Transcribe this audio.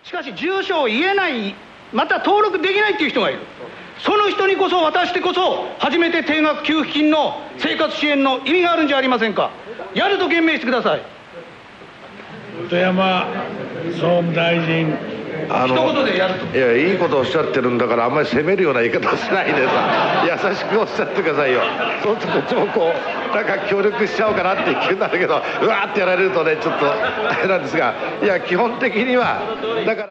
しかし住所を言えない、また登録できないっていう人がいる。その人にこそ渡してこそ初めて定額給付金の生活支援の意味があるんじゃありませんか。やると言明してください。 本山総務大臣。 一言でやると。 いや、いいことをおっしゃってるんだから、あんまり責めるような言い方をしないでさ、優しくおっしゃってくださいよ。そうするとこっちもこうなんか協力しちゃおうかなって気になるけど、うわーってやられるとね、ちょっとあれなんですが、いや基本的にはだから